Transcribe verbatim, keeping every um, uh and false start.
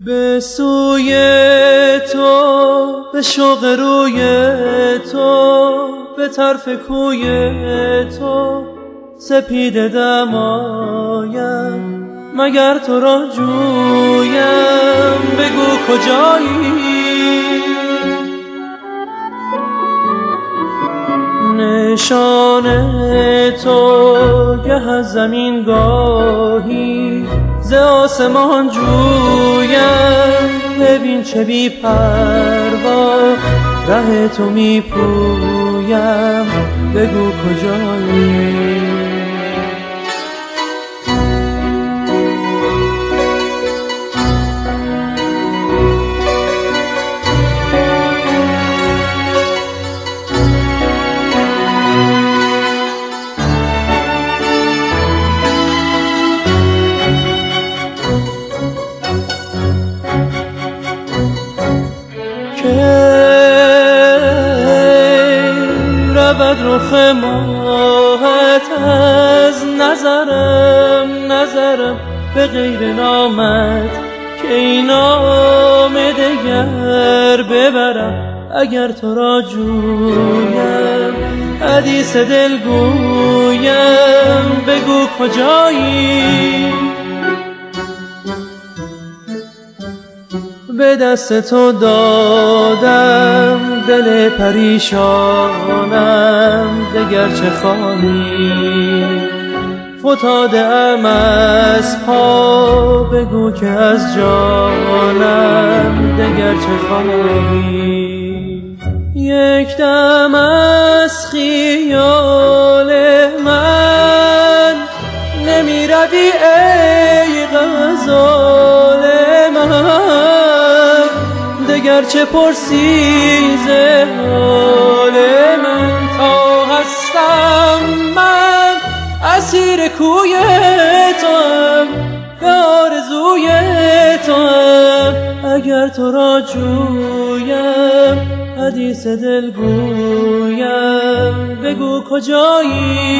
به سوی تو، به شوق روی تو، به طرف کوی تو سپیده دمایم، مگر تو را جویم بگو کجایی؟ نشان تو گه از زمین گاهی ز آسمان جویم، ببین چه بی پروا ره تو می پویم بگو کجایی؟ رود رخ ماهت از نظرم نظرم به غیر نامت که این نام دگر ببرم، اگر تو را جویم حدیث دل گویم بگو کجایی؟ به دست تو دادم دل پریشانم، دگر چه خواهی؟ فتاده ام از پا بگو که از جانم دگر چه خواهی؟ یک دم از خیال من نمی روی ای غزال من، دگر چه پرسی ز حال من؟ تا هستم من اسیر کوی توام، به آرزوی توام، اگر تو را جویم حدیث دل گویم بگو کجایی؟